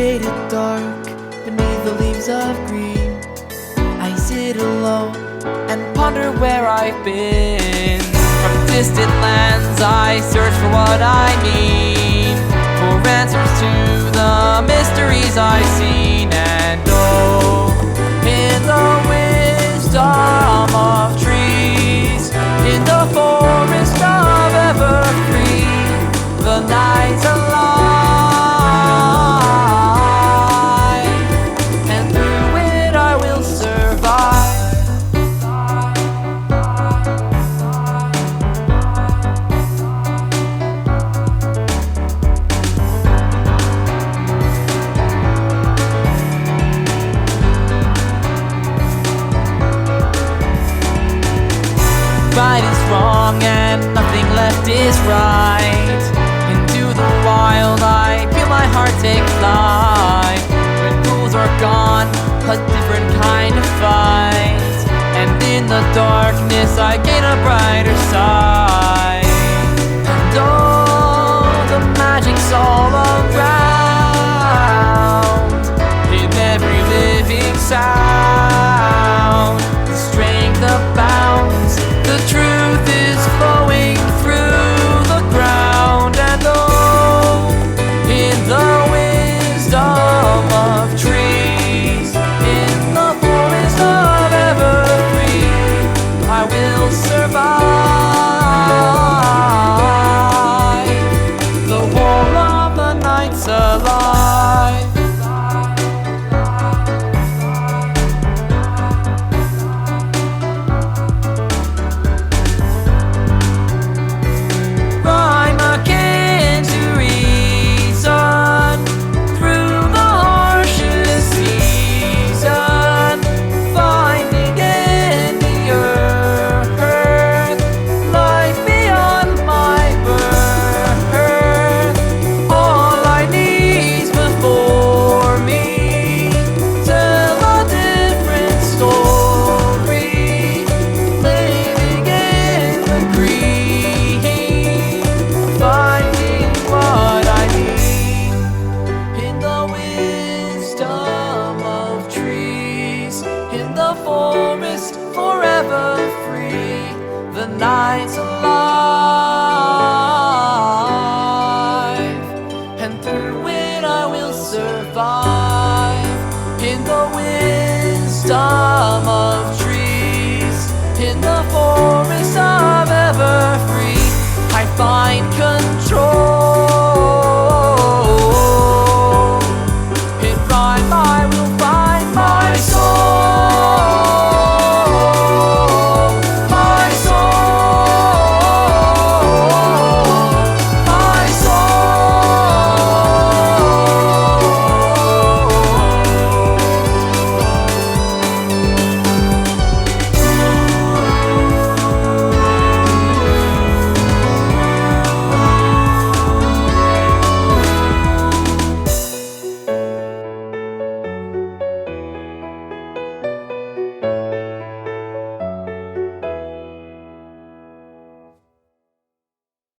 shaded dark beneath the leaves of green, I sit alone and ponder where I've been. From distant lands I search for what I need, for answers to the mysteries I've seen. And oh, in the wisdom of trees, in the forest of evergreen, the night's alive. Right is wrong and nothing left is right. Into the wild I feel my heart take flight. When rules are gone, a different kind of fight, and in the darkness I gain a brighter side. And oh, the magic's all around, in every living sound. The strength abounds, the truth is flowing through the ground. And oh, in the wisdom of trees, in the forest of evergreen, I will survive. The whole of the night's alive. In the forest, forever free, the night's alive, and through it I will survive. In the wisdom